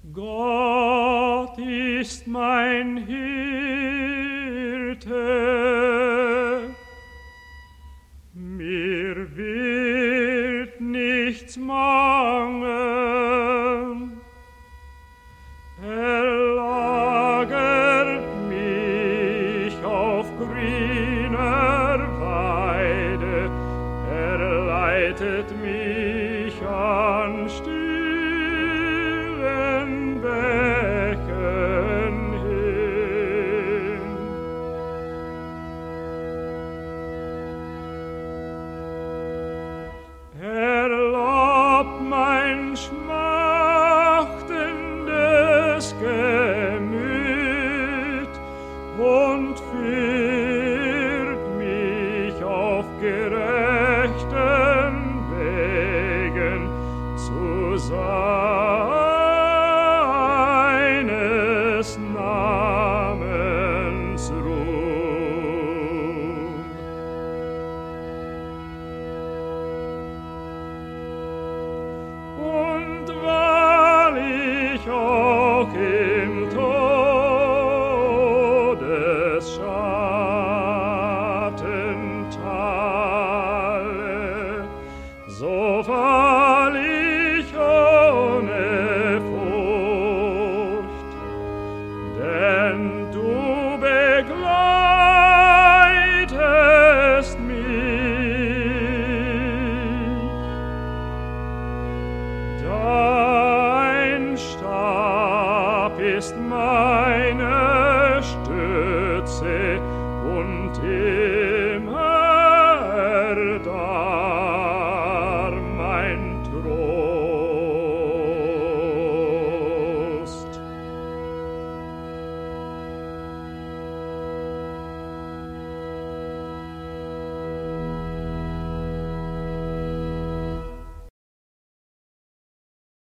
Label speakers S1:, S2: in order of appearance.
S1: Gott ist mein Hirte, mir wird nichts mangeln. Er lagert mich auf grüner Weide, er leitet mich an stillen Bächen hin. Er labt mein schmachtendes Gemüt und führt mich auf gerechten Wegen zu sein.